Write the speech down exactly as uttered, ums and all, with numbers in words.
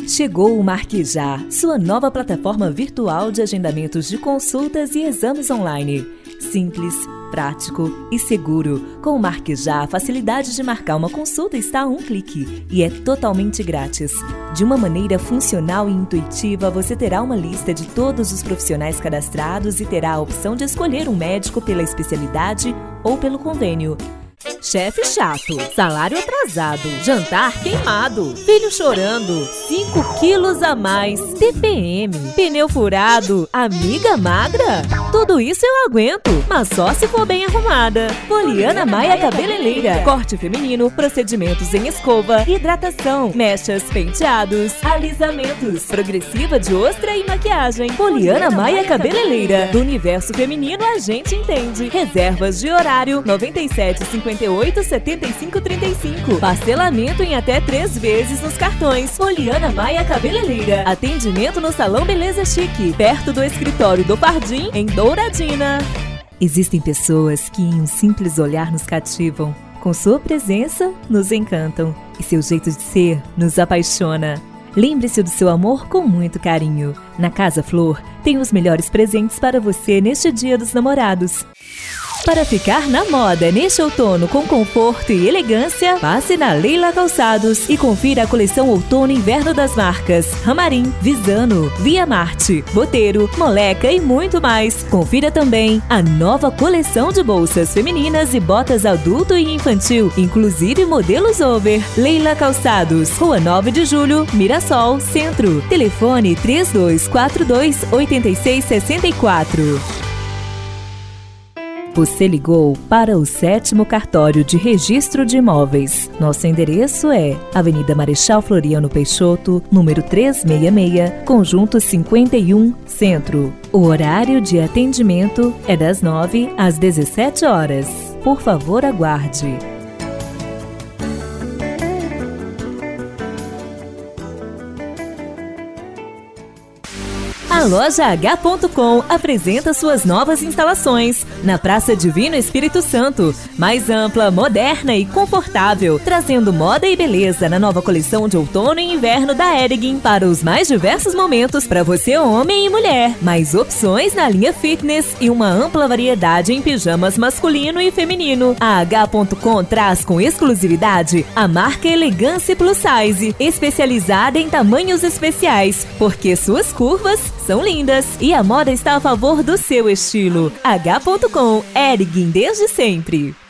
Chegou o Marquejá, sua nova plataforma virtual de agendamentos de consultas e exames online. Simples, prático e seguro. Com o Marquejá, a facilidade de marcar uma consulta está a um clique e é totalmente grátis. De uma maneira funcional e intuitiva, você terá uma lista de todos os profissionais cadastrados e terá a opção de escolher um médico pela especialidade ou pelo convênio. Chefe chato, salário atrasado, jantar queimado, filho chorando, cinco quilos a mais, T P M, pneu furado, amiga magra? Tudo isso eu aguento, mas só se for bem arrumada. Poliana Maia Cabeleireira, corte feminino, procedimentos em escova, hidratação, mechas, penteados, alisamentos, progressiva de ostra e maquiagem. Poliana Maia Cabeleireira, do universo feminino a gente entende. Reservas de horário noventa e sete, cinquenta e oito, setenta e cinco, trinta e cinco. Parcelamento em até três vezes nos cartões. Poliana Maia Cabeleireira. Atendimento no Salão Beleza Chique, perto do escritório do Pardim, em Douradina. Existem pessoas que em um simples olhar nos cativam. Com sua presença, nos encantam. E seu jeito de ser nos apaixona. Lembre-se do seu amor com muito carinho. Na Casa Flor, tem os melhores presentes para você neste Dia dos Namorados. Para ficar na moda neste outono com conforto e elegância, passe na Leila Calçados e confira a coleção Outono e Inverno das marcas Ramarim, Visano, Via Marte, Boteiro, Moleca e muito mais. Confira também a nova coleção de bolsas femininas e botas adulto e infantil, inclusive modelos over. Leila Calçados, Rua nove de Julho, Mirassol, Centro. Telefone três dois quatro dois, oito seis seis quatro. Você ligou para o sétimo Cartório de Registro de Imóveis. Nosso endereço é Avenida Marechal Floriano Peixoto, número trezentos e sessenta e seis, Conjunto cinquenta e um, Centro. O horário de atendimento é das nove às dezessete horas. Por favor, aguarde. A loja H ponto com apresenta suas novas instalações na Praça Divino Espírito Santo, mais ampla, moderna e confortável, trazendo moda e beleza na nova coleção de outono e inverno da Ergin para os mais diversos momentos para você, homem e mulher. Mais opções na linha fitness e uma ampla variedade em pijamas masculino e feminino. A H ponto com traz com exclusividade a marca Elegância Plus Size, especializada em tamanhos especiais, porque suas curvas são lindas e a moda está a favor do seu estilo. H ponto com, Ergin desde sempre.